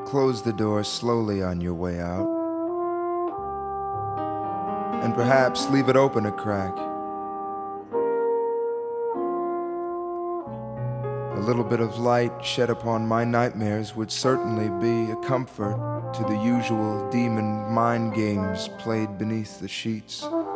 close the door slowly on your way out, and perhaps leave it open a crack. A little bit of light shed upon my nightmares would certainly be a comfort to the usual demon mind games played beneath the sheets.